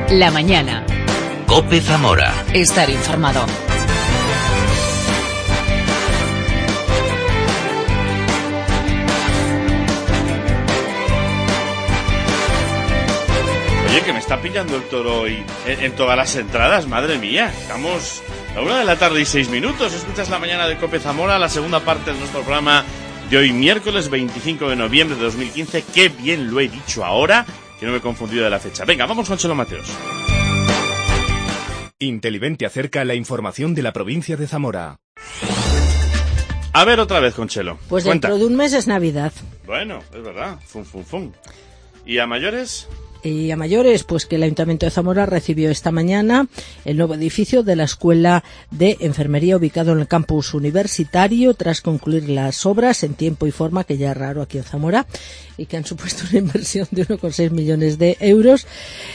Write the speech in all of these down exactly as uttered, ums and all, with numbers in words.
La mañana. COPE Zamora. Estar informado. Oye, que me está pillando el toro hoy en, en todas las entradas, madre mía. Estamos a una de la tarde y seis minutos. Escuchas La mañana de COPE Zamora, la segunda parte de nuestro programa de hoy, miércoles veinticinco de noviembre de dos mil quince. Qué bien lo he dicho ahora, que no me he confundido de la fecha. Venga, vamos con Chelo Mateos. Intelivent te acerca la información de la provincia de Zamora. A ver otra vez, Conchelo. Pues Cuenta. Dentro de un mes es Navidad. Bueno, es verdad. Fum, fum, fum. ¿Y a mayores? Y a mayores, pues que el Ayuntamiento de Zamora recibió esta mañana el nuevo edificio de la Escuela de Enfermería ubicado en el campus universitario tras concluir las obras en tiempo y forma, que ya es raro aquí en Zamora, y que han supuesto una inversión de uno coma seis millones de euros.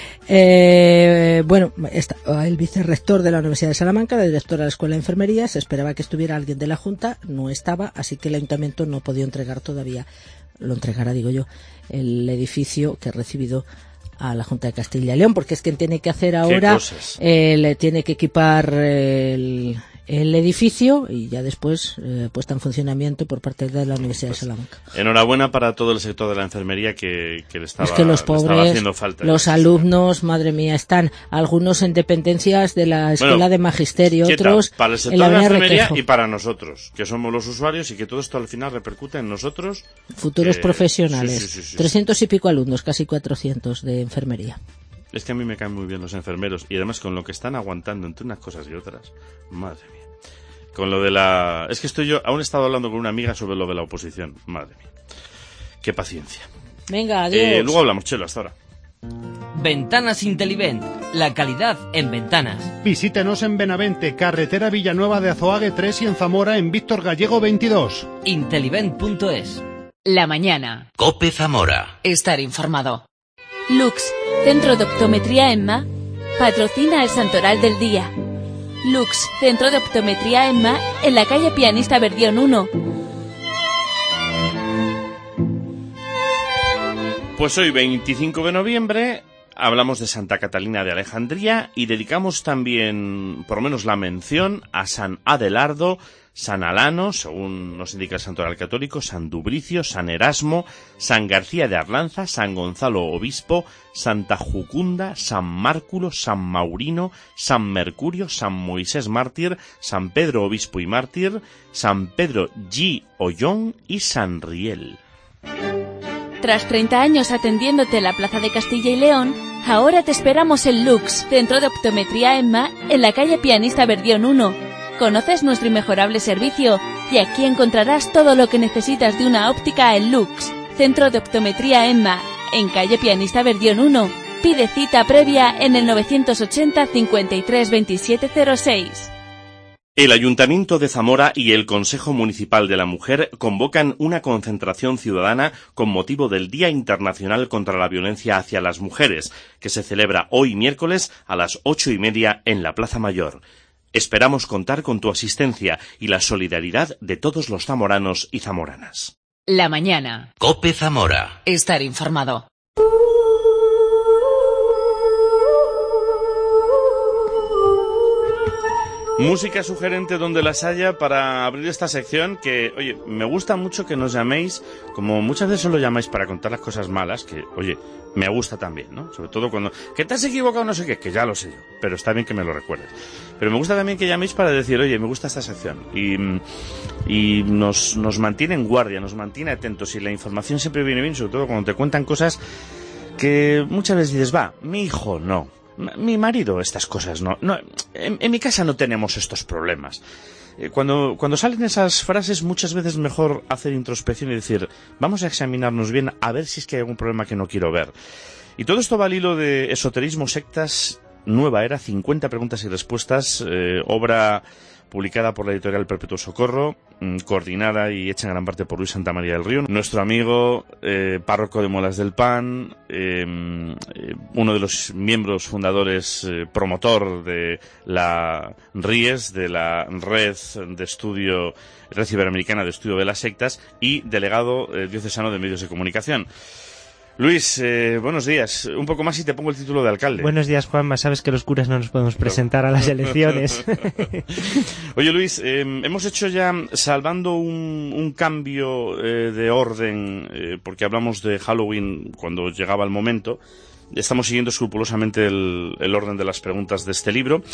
Eh, bueno, está el vicerrector de la Universidad de Salamanca, la directora de la Escuela de Enfermería, se esperaba que estuviera alguien de la Junta, no estaba, así que el Ayuntamiento no podía entregar todavía, lo entregará, digo yo, el edificio que ha recibido a la Junta de Castilla y León, porque es quien tiene que hacer ahora, eh, le tiene que equipar el, el edificio y ya después eh, puesta en funcionamiento por parte de la Universidad pues, de Salamanca. Enhorabuena para todo el sector de la enfermería que, que le estaba, es que los pobres, estaba haciendo falta. Los alumnos, madre mía, están algunos en dependencias de la Escuela bueno, de Magisterio, otros para el sector en la de la enfermería Requejo. Y para nosotros, que somos los usuarios y que todo esto al final repercute en nosotros. Futuros eh, profesionales. Sí, sí, sí, sí, trescientos y pico alumnos, casi cuatrocientos de enfermería. Es que a mí me caen muy bien los enfermeros y además con lo que están aguantando entre unas cosas y otras, madre mía. Con lo de la... Es que estoy yo... Aún he estado hablando con una amiga sobre lo de la oposición, madre mía. Qué paciencia. Venga, adiós. Eh, luego hablamos, Chelo, hasta ahora. Ventanas Intelivent, la calidad en ventanas. Visítenos en Benavente, carretera Villanueva de Azoague tres y en Zamora en Víctor Gallego veintidós. Intelivent punto es. La mañana. COPE Zamora. Estar informado. Lux, Centro de Optometría EMMA, patrocina el Santoral del Día. Lux, Centro de Optometría EMMA, en la calle Pianista Berdión uno. Pues hoy, veinticinco de noviembre, hablamos de Santa Catalina de Alejandría y dedicamos también, por lo menos la mención, a San Adelardo, San Alano, según nos indica el Santoral Católico, San Dubricio, San Erasmo, San García de Arlanza, San Gonzalo Obispo, Santa Jucunda, San Márculo, San Maurino, San Mercurio, San Moisés Mártir, San Pedro Obispo y Mártir, San Pedro G. Ollón y San Riel. Tras treinta años atendiéndote en la Plaza de Castilla y León, ahora te esperamos en Lux, Centro de Optometría EMMA, en la calle Pianista Berdión uno. Conoces nuestro inmejorable servicio y aquí encontrarás todo lo que necesitas de una óptica en Lux, Centro de Optometría EMMA, en calle Pianista Berdión uno. Pide cita previa en el novecientos ochenta, cincuenta y tres, veintisiete cero seis. El Ayuntamiento de Zamora y el Consejo Municipal de la Mujer convocan una concentración ciudadana con motivo del Día Internacional contra la Violencia hacia las Mujeres, que se celebra hoy miércoles a las ocho y media en la Plaza Mayor. Esperamos contar con tu asistencia y la solidaridad de todos los zamoranos y zamoranas. La mañana. COPE Zamora. Estar informado. Música sugerente donde las haya para abrir esta sección que, oye, me gusta mucho que nos llaméis, como muchas veces lo llamáis para contar las cosas malas, que, oye, me gusta también, ¿no? Sobre todo cuando, que te has equivocado no sé qué, que ya lo sé yo, pero está bien que me lo recuerdes. Pero me gusta también que llaméis para decir, oye, me gusta esta sección y, y nos, nos mantiene en guardia, nos mantiene atentos y la información siempre viene bien, sobre todo cuando te cuentan cosas que muchas veces dices, va, mi hijo no. Mi marido, estas cosas, no. no en, en mi casa no tenemos estos problemas. Eh, cuando, cuando salen esas frases, muchas veces es mejor hacer introspección y decir, vamos a examinarnos bien a ver si es que hay algún problema que no quiero ver. Y todo esto va al hilo de Esoterismo, Sectas, Nueva Era, cincuenta preguntas y respuestas, eh, obra publicada por la editorial Perpetuo Socorro, mmm, coordinada y hecha en gran parte por Luis Santamaría del Río, nuestro amigo, eh, párroco de Molas del Pan, eh, uno de los miembros fundadores, eh, promotor de la R I E S, de la Red de Estudio, Red Iberoamericana de Estudio de las Sectas, y delegado eh, diocesano de Medios de Comunicación. Luis, eh, buenos días. Un poco más y te pongo el título de alcalde. Buenos días, Juanma. Sabes que los curas no nos podemos presentar a las elecciones. Oye, Luis, eh, hemos hecho ya, salvando un, un cambio eh, de orden, eh, porque hablamos de Halloween cuando llegaba el momento. Estamos siguiendo escrupulosamente el, el orden de las preguntas de este libro,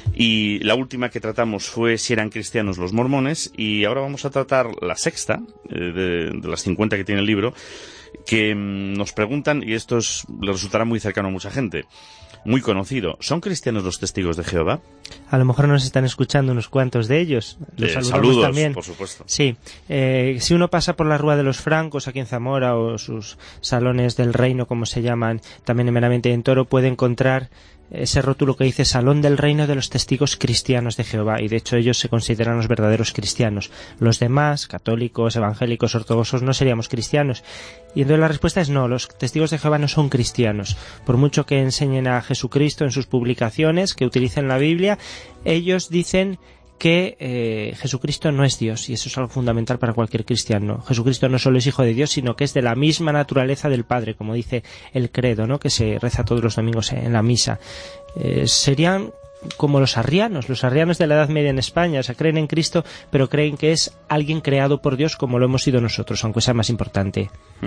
y la última que tratamos fue si eran cristianos los mormones, y ahora vamos a tratar la sexta, eh, de, de las cincuenta que tiene el libro, que mmm, nos preguntan, y esto es, le resultará muy cercano a mucha gente, muy conocido: ¿son cristianos los testigos de Jehová? A lo mejor nos están escuchando unos cuantos de ellos. Los eh, saludamos saludos, también. Por supuesto. Sí, eh, si uno pasa por la Rúa de los Francos aquí en Zamora, o sus salones del reino, como se llaman, también en Meramente en Toro, puede encontrar ese rótulo que dice Salón del Reino de los Testigos Cristianos de Jehová, y de hecho ellos se consideran los verdaderos cristianos. Los demás, católicos, evangélicos, ortodoxos, no seríamos cristianos. Y entonces la respuesta es no, los testigos de Jehová no son cristianos. Por mucho que enseñen a Jesucristo en sus publicaciones, que utilicen la Biblia, ellos dicen que eh, Jesucristo no es Dios, y eso es algo fundamental para cualquier cristiano. Jesucristo no solo es hijo de Dios, sino que es de la misma naturaleza del Padre, como dice el credo, ¿no?, que se reza todos los domingos en la misa. Eh, serían como los arrianos, los arrianos de la Edad Media en España. O sea, creen en Cristo, pero creen que es alguien creado por Dios, como lo hemos sido nosotros, aunque sea más importante.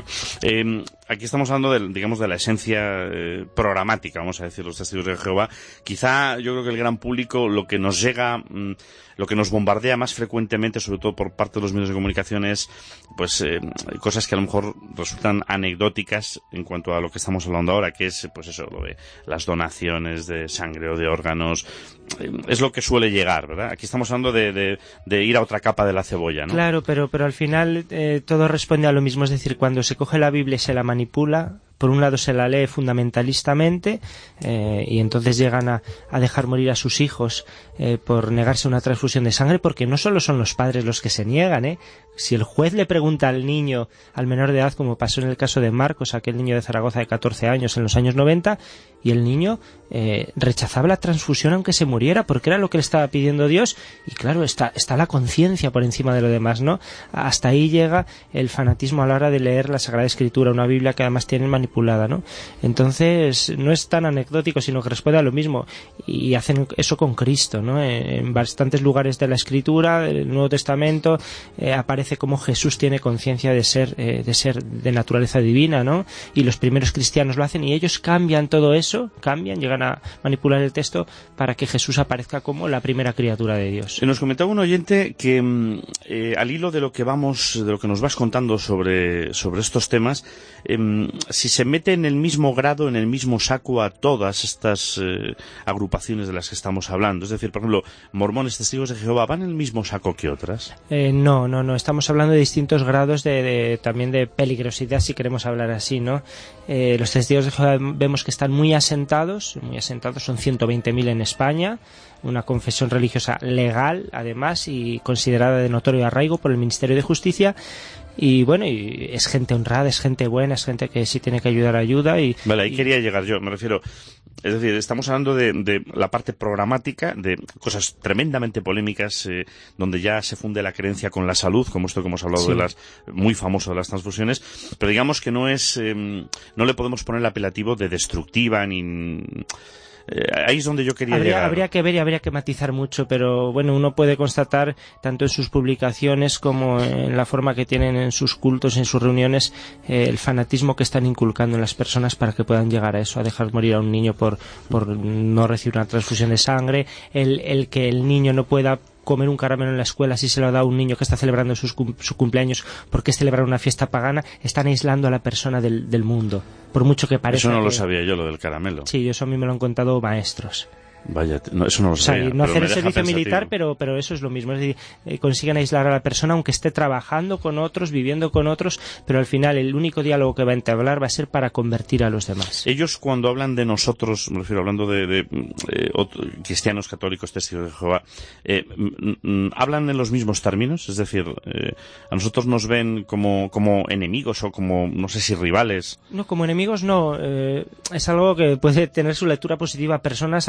Eh, aquí estamos hablando de, digamos, de la esencia eh, programática, vamos a decir, los testigos de Jehová. Quizá yo creo que el gran público, lo que nos llega, mmm, lo que nos bombardea más frecuentemente, sobre todo por parte de los medios de comunicación, es pues eh, cosas que a lo mejor resultan anecdóticas en cuanto a lo que estamos hablando ahora, que es pues eso, lo de las donaciones de sangre o de órganos. Eh, es lo que suele llegar, ¿verdad? Aquí estamos hablando de, de, de ir a otra capa de la cebolla, ¿no? Claro, pero, pero al final eh, todo responde a lo mismo. Es decir, cuando se coge la Biblia y se la manipula, por un lado se la lee fundamentalistamente, eh, y entonces llegan a, a dejar morir a sus hijos eh, por negarse a una transfusión de sangre, porque no solo son los padres los que se niegan, ¿eh? Si el juez le pregunta al niño, al menor de edad, como pasó en el caso de Marcos, aquel niño de Zaragoza de catorce años en los años noventa, y el niño eh, rechazaba la transfusión aunque se muriera, porque era lo que le estaba pidiendo Dios, y claro, está, está la conciencia por encima de lo demás, ¿no? Hasta ahí llega el fanatismo a la hora de leer la Sagrada Escritura, una Biblia que además tiene manipulada, ¿no? Entonces no es tan anecdótico, sino que responde a lo mismo, y hacen eso con Cristo, ¿no? En bastantes lugares de la Escritura, del Nuevo Testamento, eh, aparece como Jesús tiene conciencia de ser eh, de ser de naturaleza divina, ¿no? Y los primeros cristianos lo hacen, y ellos cambian todo eso, cambian, llegan a manipular el texto para que Jesús aparezca como la primera criatura de Dios. Nos comentaba un oyente que eh, al hilo de lo que vamos, de lo que nos vas contando sobre, sobre estos temas, eh, si se mete en el mismo grado, en el mismo saco a todas estas eh, agrupaciones de las que estamos hablando, es decir, por ejemplo, mormones, testigos de Jehová, ¿van en el mismo saco que otras? Eh, no, no, no, estamos hablando de distintos grados de, de también de peligrosidad, si queremos hablar así, ¿no? Eh, los testigos de Jehová vemos que están muy asentados, muy asentados, son ciento veinte mil en España, una confesión religiosa legal, además, y considerada de notorio arraigo por el Ministerio de Justicia. Y bueno, y es gente honrada, es gente buena, es gente que sí tiene que ayudar, ayuda. Y, vale, ahí y... quería llegar yo, me refiero. Es decir, estamos hablando de, de la parte programática, de cosas tremendamente polémicas, eh, donde ya se funde la creencia con la salud, como esto que hemos hablado, sí, de las muy famoso de las transfusiones, pero digamos que no es, eh, no le podemos poner el apelativo de destructiva ni... Eh, ahí es donde yo quería habría, llegar. Habría que ver y habría que matizar mucho, pero bueno, uno puede constatar tanto en sus publicaciones como en la forma que tienen en sus cultos, en sus reuniones, eh, el fanatismo que están inculcando en las personas para que puedan llegar a eso, a dejar morir a un niño por, por no recibir una transfusión de sangre, el, el que el niño no pueda comer un caramelo en la escuela si se lo da a un niño que está celebrando sus, su cumpleaños porque es celebrar una fiesta pagana. Están aislando a la persona del, del mundo, por mucho que parezca. Eso no que... lo sabía yo, lo del caramelo. Sí, eso a mí me lo han contado maestros. Vaya, no, eso no lo sabía. O sea, no hacer el servicio pensativo. militar, pero, pero eso es lo mismo. Es decir, eh, consiguen aislar a la persona aunque esté trabajando con otros, viviendo con otros, pero al final el único diálogo que va a entablar va a ser para convertir a los demás. Ellos, cuando hablan de nosotros, me refiero hablando de, de eh, otro, cristianos, católicos, testigos de Jehová, eh, m- m- ¿hablan en los mismos términos? Es decir, eh, ¿a nosotros nos ven como, como enemigos o como, no sé si rivales? No, como enemigos no. Eh, es algo que puede tener su lectura positiva. Personas a las que hay que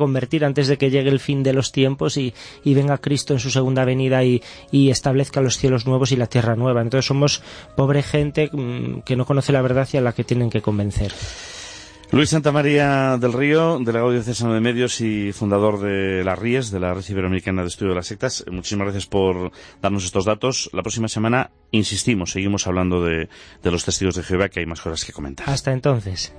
convertir antes de que llegue el fin de los tiempos y, y venga Cristo en su segunda venida y, y establezca los cielos nuevos y la tierra nueva. Entonces somos pobre gente que no conoce la verdad y a la que tienen que convencer. Luis Santamaría del Río, delegado diocesano de Medios y fundador de la R I E S, de la Red Iberoamericana de Estudio de las Sectas. Muchísimas gracias por darnos estos datos. La próxima semana, insistimos, seguimos hablando de, de los testigos de Jehová, que hay más cosas que comentar. Hasta entonces.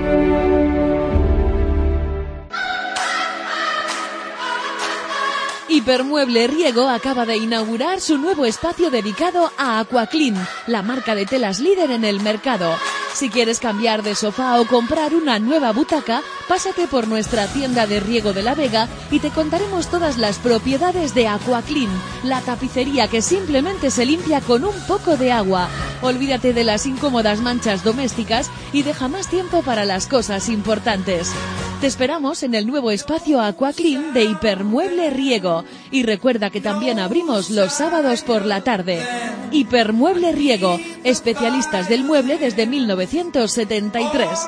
Hipermueble Riego acaba de inaugurar su nuevo espacio dedicado a Aquaclean, la marca de telas líder en el mercado. Si quieres cambiar de sofá o comprar una nueva butaca, pásate por nuestra tienda de Riego de la Vega y te contaremos todas las propiedades de Aquaclean, la tapicería que simplemente se limpia con un poco de agua. Olvídate de las incómodas manchas domésticas y deja más tiempo para las cosas importantes. Te esperamos en el nuevo espacio Aquaclean de Hipermueble Riego. Y recuerda que también abrimos los sábados por la tarde. Hipermueble Riego, especialistas del mueble desde mil novecientos setenta y tres.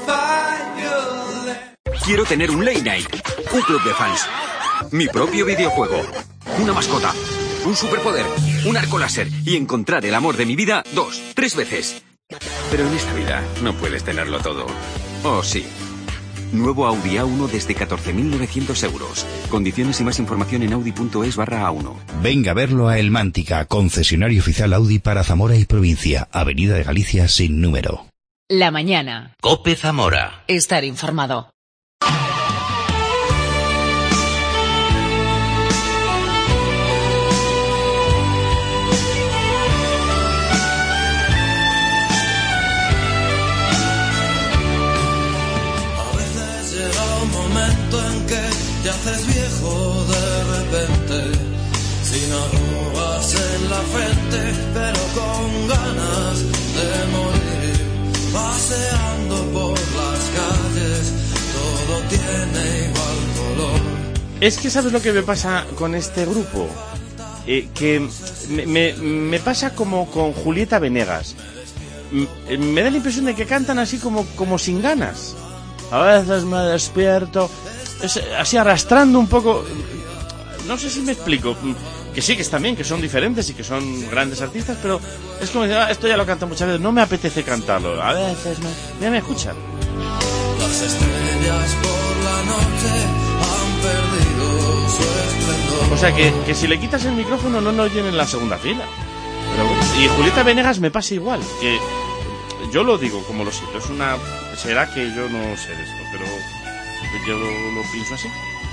Quiero tener un late night, un club de fans, mi propio videojuego, una mascota, un superpoder, un arco láser y encontrar el amor de mi vida dos, tres veces. Pero en esta vida no puedes tenerlo todo. ¿O sí? Nuevo Audi A uno desde catorce mil novecientos euros. Condiciones y más información en audi.es barra A uno. Venga a verlo a Elmántica, concesionario oficial Audi para Zamora y provincia. Avenida de Galicia sin número. La mañana. COPE Zamora. Estar informado. Te haces viejo de repente, sin arrugas en la frente, pero con ganas de morir. Paseando por las calles, todo tiene igual color. Es que ¿sabes lo que me pasa con este grupo? Eh, que me, me, me pasa como con Julieta Venegas. Me, me da la impresión de que cantan así como, como sin ganas. A veces me despierto... Es así arrastrando un poco. No sé si me explico. Que sí, que están bien, que son diferentes y que son grandes artistas, pero es como decir, ah, esto ya lo canto muchas veces, no me apetece cantarlo. A veces no. Ya me escuchan. Las estrellas por la noche han perdido su esplendor. O sea que, que si le quitas el micrófono no nos oyen en la segunda fila. Pero bueno, y Julieta Venegas me pasa igual, que yo lo digo como lo siento, es una. Será que yo no sé de esto, pero yo lo, lo pienso así.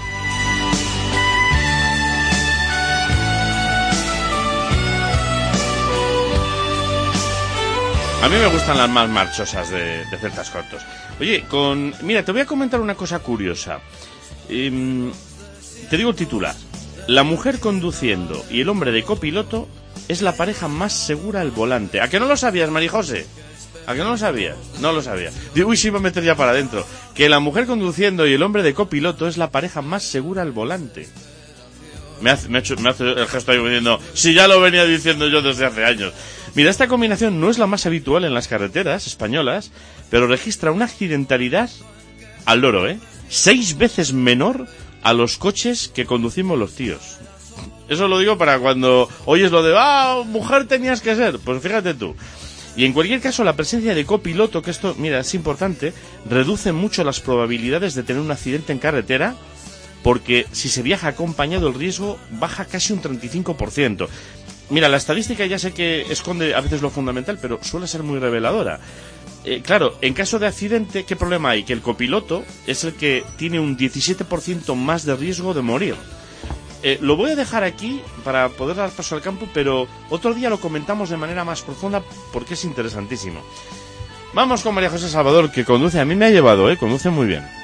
A mí me gustan las más marchosas de, de Celtas Cortos. Oye, con mira, te voy a comentar una cosa curiosa. Eh, te digo el titular. La mujer conduciendo y el hombre de copiloto es la pareja más segura al volante. ¿A que no lo sabías, Marijose? ¿A que no lo sabías? No lo sabía. Digo, uy, sí, me voy a meter ya para adentro. Que la mujer conduciendo y el hombre de copiloto es la pareja más segura al volante. Me hace, me ha hecho, me hace el gesto ahí diciendo, si ya lo venía diciendo yo desde hace años. Mira, esta combinación no es la más habitual en las carreteras españolas, pero registra una accidentalidad al loro, ¿eh? Seis veces menor a los coches que conducimos los tíos. Eso lo digo para cuando oyes lo de, ah, mujer tenías que ser. Pues fíjate tú. Y en cualquier caso, la presencia de copiloto, que esto, mira, es importante, reduce mucho las probabilidades de tener un accidente en carretera, porque si se viaja acompañado el riesgo baja casi un treinta y cinco por ciento. Mira, la estadística ya sé que esconde a veces lo fundamental, pero suele ser muy reveladora. Eh, claro, en caso de accidente, ¿qué problema hay? Que el copiloto es el que tiene un diecisiete por ciento más de riesgo de morir. Eh, lo voy a dejar aquí para poder dar paso al campo, pero otro día lo comentamos de manera más profunda porque es interesantísimo. Vamos con María José Salvador, que conduce, a mí me ha llevado, ¿eh? Conduce muy bien.